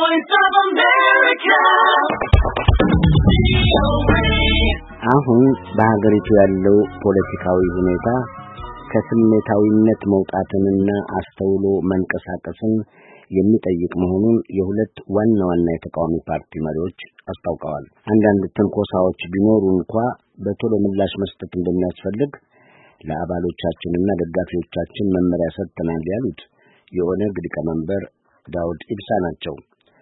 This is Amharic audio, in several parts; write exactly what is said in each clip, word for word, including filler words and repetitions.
Voice of America. አሁን በሀገሪቱ ያለው ፖለቲካዊ ሁኔታ ከስሜታዊነት መውጣትንና አስተውሎ መንቀሳቀስን የሚጠይቅ መሆኑን የሁለት ዋና ዋና የተቃዋሚ ፓርቲ መሪዎች አስታውቀዋል። አንዳንድ ትንኮሳዎች ቢኖሩ እንኳን በቶሎ ምላሽ መስጠት እንደሚያስፈልግ ለአባሎቻችንና ደጋፊዎቻችን መመሪያ ሰጥተናል ያሉት የኦነግ ሊቀመንበር ዳውድ ኢብሳ ናቸው።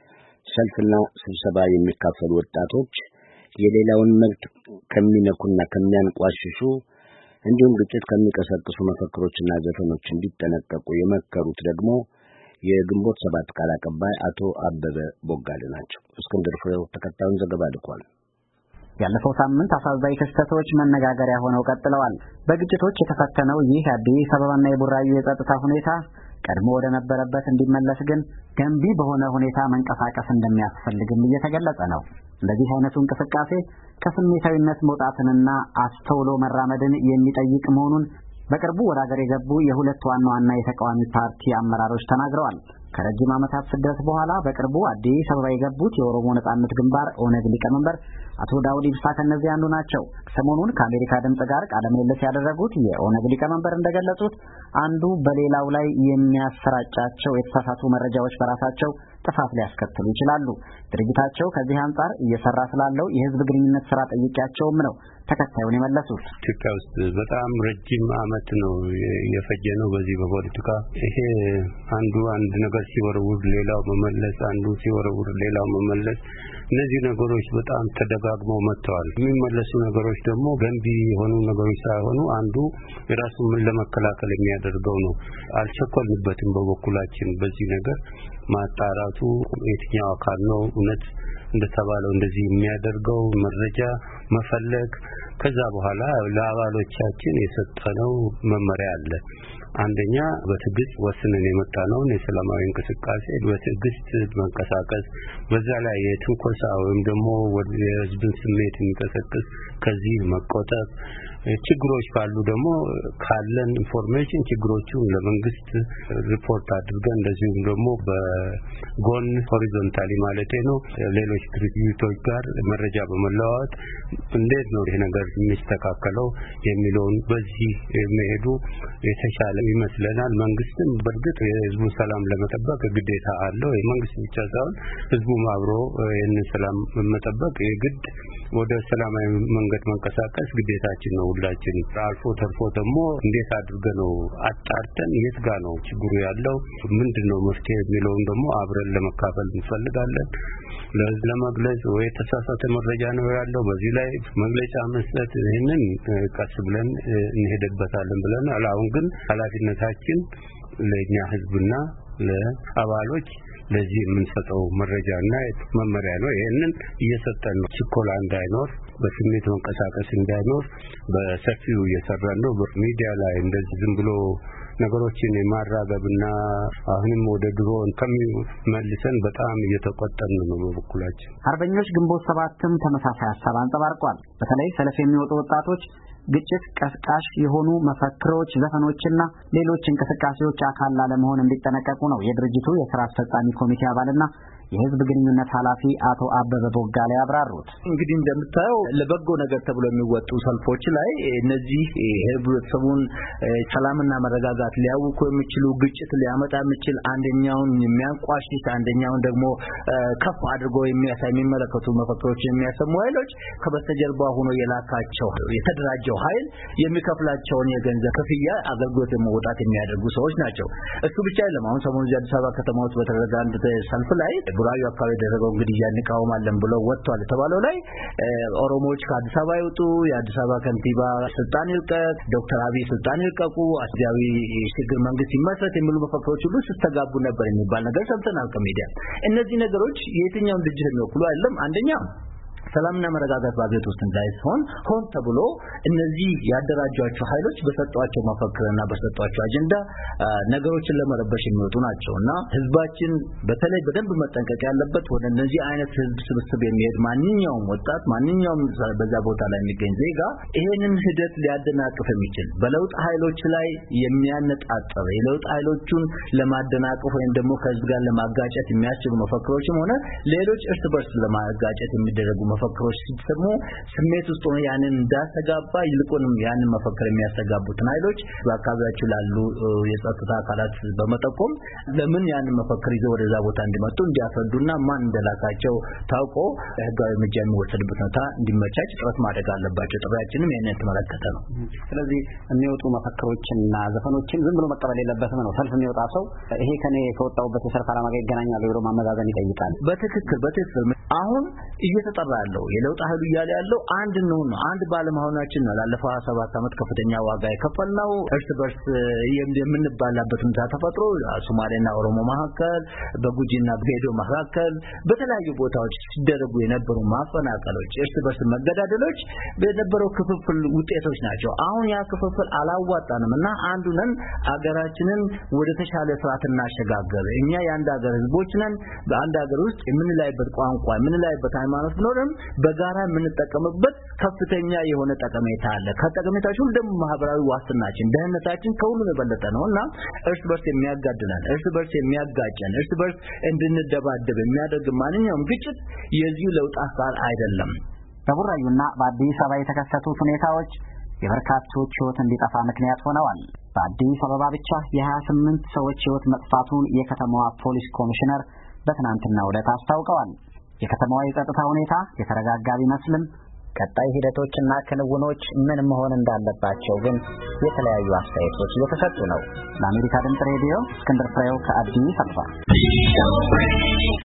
ሰልፍና ስብሰባ የሚካፈሉ ወጣቶች የሌላውን መብት ከሚነኩና ከሚያንቋሽሹ እንዲሁም ግጭት ከሚቀሰቅሱ መፈክሮችና ዘፈኖች እንዲጠነቀቁ የመከሩት ደግሞ የግንቦት ሰባት ቃል አቀባይ አቶ አበበ ቦጋለ ናቸው። እስክንድር ፍሬው ተከታዩን ዘገባ ልኳል። ያለፈው ሳምንት አሳዛኝ ክስተቶች መነጋገሪያ ሆነው ቀጥለዋል። በግጭቶች የተፈተነው ይህ አዲስ አበባና የቡራዩ የጸጥታ ሁኔታ ቀድሞ ወደ ነበረበት እንዲመለስ ግን ገንቢ በሆነ ሁኔታ መንቀሳቀስ እንደሚያስፈልግም እየተገለጸ ነው። እንደዚህ አይነቱ እንቅስቃሴ ከስሜታዊነት መውጣትንና አስተውሎ መራመድን የሚጠይቅ መሆኑን በቅርቡ ወደ ሀገር የገቡ የሁለት ዋና ዋና የተቃዋሚ ፓርቲ አመራሮች ተናግረዋል። ከረጅም ዓመታት ስደት በኋላ በቅርቡ አዲስ አበባ የገቡት የኦሮሞ ነጻነት ግንባር ኦነግ ሊቀመንበር አቶ ዳውድ ኢብሳ ከነዚህ አንዱ ናቸው። ሰሞኑን ከአሜሪካ ድምጽ ጋር ቃለ ምልልስ ያደረጉት የኦነግ ሊቀመንበር እንደገለጹት አንዱ በሌላው ላይ የሚያሰራጫቸው የተሳሳቱ መረጃዎች በራሳቸው ጥፋት ሊያስከትሉ ይችላሉ። ድርጅታቸው ከዚህ አንጻር እየሰራ ስላለው የህዝብ ግንኙነት ስራ ጠይቄያቸውም ነው ተከታዩን የመለሱት። ኢትዮጵያ ውስጥ በጣም ረጅም ዓመት ነው የፈጀ ነው በዚህ በፖለቲካ ይሄ አንዱ አንድ ነገር ሲወረውር ሌላው መመለስ፣ አንዱ ሲወረውር ሌላው መመለስ፣ እነዚህ ነገሮች በጣም ተደጋግመው መጥተዋል። የሚመለሱ ነገሮች ደግሞ ገንቢ የሆኑ ነገሮች ሳይሆኑ አንዱ የራሱን ለመከላከል የሚያደርገው ነው። አልቸኮልንበትም በበኩላችን በዚህ ነገር ማጣራቱ የትኛው አካል ነው እውነት እንደተባለው እንደዚህ የሚያደርገው መረጃ መፈለግ ከዛ በኋላ ለአባሎቻችን የሰጠነው መመሪያ አለ። አንደኛ በትግስት ወስነን የመጣነው የሰላማዊ እንቅስቃሴ በትግስት መንቀሳቀስ በዛ ላይ የትንኮሳ ወይም ደግሞ ወደ ህዝብን ስሜት የሚቀሰቅስ ከዚህ መቆጠብ ችግሮች ካሉ ደግሞ ካለን ኢንፎርሜሽን ችግሮቹን ለመንግስት ሪፖርት አድርገን እንደዚሁም ደግሞ በጎን ሆሪዞንታሊ ማለት ነው ሌሎች ድርጅቶች ጋር መረጃ በመለዋወጥ እንዴት ነው ይሄ ነገር የሚስተካከለው የሚለውን በዚህ መሄዱ የተሻለ ይመስለናል። መንግስትም በእርግጥ የህዝቡ ሰላም ለመጠበቅ ግዴታ አለው። የመንግስት ብቻ ሳይሆን ህዝቡም አብሮ ይህንን ሰላም መጠበቅ የግድ ወደ ሰላማዊ መንገድ መንቀሳቀስ ግዴታችን ነው ሁላችን። አልፎ ተርፎ ደግሞ እንዴት አድርገን ነው አጣርተን የት ጋር ነው ችግሩ ያለው ምንድነው መፍትሄ የሚለውን ደግሞ አብረን ለመካፈል እንፈልጋለን። ለህዝብ ለመግለጽ ወይ ተሳሳተ መረጃ ነው ያለው በዚህ ላይ መግለጫ መስጠት ይሄንን ቀስ ብለን እንሄድበታለን ብለን አሁን ግን ኃላፊነታችን ለኛ ህዝብና ለአባሎች ለዚህ የምንሰጠው መረጃና መመሪያ ነው። ይሄንን እየሰጠን ነው። ችኮላ እንዳይኖር በስሜት መንቀሳቀስ እንዳይኖር በሰፊው እየሰራን ነው። በሚዲያ ላይ እንደዚህ ዝም ብሎ ነገሮችን የማራገብና አሁንም ወደ ድሮ ከሚመልሰን በጣም እየተቆጠን ነው በበኩላችን። አርበኞች ግንቦት ሰባትም ተመሳሳይ ሐሳብ አንጸባርቋል። በተለይ ሰልፍ የሚወጡ ወጣቶች ግጭት ቀስቃሽ የሆኑ መፈክሮች፣ ዘፈኖችና ሌሎች እንቅስቃሴዎች አካል ላለመሆን እንዲጠነቀቁ ነው የድርጅቱ የሥራ አስፈጻሚ ኮሚቴ አባልና የህዝብ ግንኙነት ኃላፊ አቶ አበበ ቦጋለ ያብራሩት። እንግዲህ እንደምታየው ለበጎ ነገር ተብሎ የሚወጡ ሰልፎች ላይ እነዚህ ህብረተሰቡን ሰላምና መረጋጋት ሊያውኩ የሚችሉ ግጭት ሊያመጣ የሚችል አንደኛውን የሚያንቋሽሽ አንደኛውን ደግሞ ከፍ አድርጎ የሚያሳይ የሚመለከቱ መፈክሮች የሚያሰሙ ኃይሎች ከበስተጀርባ ሆኖ የላካቸው የተደራጀው ኃይል የሚከፍላቸውን የገንዘብ ክፍያ አገልግሎት ለመውጣት የሚያደርጉ ሰዎች ናቸው። እሱ ብቻ አይደለም። አሁን ሰሞኑን አዲስ አበባ ከተማ ውስጥ በተደረገ አንድ ሰልፍ ላይ ቡራዩ አካባቢ ደረገው እንግዲህ ያንቃውማለን ብለው ወጥቷል ተባለው ላይ ኦሮሞዎች ከአዲስ አበባ ይወጡ፣ የአዲስ አበባ ከንቲባ ስልጣን ይልቀቅ፣ ዶክተር አብይ ስልጣን ይልቀቁ፣ አስጃዊ ሽግግር መንግስት ይመስረት የሚሉ መፈክሮች ሁሉ ሲስተጋቡ ነበር የሚባል ነገር ሰምተናል ከሚዲያ። እነዚህ ነገሮች የትኛውን ድርጅት የሚወክሉ አይደለም። አንደኛ ሰላምና መረጋጋት በአገሪቱ ውስጥ እንዳይሆን ሆን ተብሎ እነዚህ ያደራጇቸው ኃይሎች በሰጧቸው መፈክርና በሰጧቸው አጀንዳ ነገሮችን ለመረበሽ የሚወጡ ናቸውና ህዝባችን በተለይ በደንብ መጠንቀቅ ያለበት ወደ እነዚህ አይነት ህዝብ ስብስብ የሚሄድ ማንኛውም ወጣት ማንኛውም በዛ ቦታ ላይ የሚገኝ ዜጋ ይሄንን ሂደት ሊያደናቅፍ የሚችል በለውጥ ኃይሎች ላይ የሚያነጣጥር የለውጥ ኃይሎቹን ለማደናቀፍ ወይም ደግሞ ከህዝብ ጋር ለማጋጨት የሚያስችሉ መፈክሮችም ሆነ ሌሎች እርስ በርስ ለማጋጨት የሚደረጉ መፈክሮች ሲሰሙ ስሜት ውስጥ ሆነ ያንን እንዳስተጋባ ይልቁንም ያንን መፈክር የሚያስተጋቡትን ኃይሎች በአካባቢያቸው ላሉ የጸጥታ አካላት በመጠቆም ለምን ያንን መፈክር ይዘው ወደዛ ቦታ እንዲመጡ እንዲያፈዱና ማን እንደላካቸው ታውቆ ህጋዊ እርምጃ የሚወሰድበት ሁኔታ እንዲመቻች ጥረት ማድረግ አለባቸው። ጥሪያችንም ይሄንን ተመለከተ ነው። ስለዚህ የሚወጡ መፈክሮችንና ዘፈኖችን ዝም ብሎ መቀበል የለበትም ነው። ሰልፍ የሚወጣ ሰው ይሄ ከኔ ከወጣውበት የሰልፍ ዓላማ ጋር ይገናኛል ብሎ ማመዛዘን ይጠይቃል። በትክክል በትክክል አሁን እየተጠራ ያለው የለውጥ ኃይሉ እያለ ያለው አንድ ነው ነው አንድ ባለመሆናችን ነው። ላለፈው ሃያ ሰባት ዓመት ከፍተኛ ዋጋ የከፈልነው እርስ በርስ የምንባላበት ሁኔታ ተፈጥሮ ሶማሌና ኦሮሞ መካከል በጉጂና በጌዶ መካከል በተለያዩ ቦታዎች ሲደረጉ የነበሩ ማፈናቀሎች እርስ በርስ መገዳደሎች በነበረው ክፍፍል ውጤቶች ናቸው። አሁን ያ ክፍፍል አላዋጣንምና አንዱ ነን አገራችንን ወደ ተሻለ ስርዓት እናሸጋገር እኛ የአንድ ሀገር ህዝቦች ነን በአንድ ሀገር ውስጥ የምንላይበት ቋንቋ የምንላይበት ሃይማኖት ቢኖርም በጋራ የምንጠቀምበት ከፍተኛ የሆነ ጠቀሜታ አለ። ከጠቀሜታቸው ሁሉ ደግሞ ማህበራዊ ዋስትናችን ደህንነታችን ከሁሉ የበለጠ ነውና እርስ በርስ የሚያጋድለን እርስ በርስ የሚያጋጨን እርስ በርስ እንድንደባደብ የሚያደርግ ማንኛውም ግጭት የዚህ ለውጥ አካል አይደለም። በቡራዩና በአዲስ አበባ የተከሰቱት ሁኔታዎች የበርካቶች ህይወት እንዲጠፋ ምክንያት ሆነዋል። በአዲስ አበባ ብቻ የሃያ ስምንት ሰዎች ህይወት መጥፋቱን የከተማዋ ፖሊስ ኮሚሽነር በትናንትናው ዕለት አስታውቀዋል። የከተማዋ የጸጥታ ሁኔታ የተረጋጋ ቢመስልም ቀጣይ ሂደቶችና ክንውኖች ምን መሆን እንዳለባቸው ግን የተለያዩ አስተያየቶች እየተሰጡ ነው። ለአሜሪካ ድምፅ ሬዲዮ እስክንድር ፍሬው ከአዲስ አበባ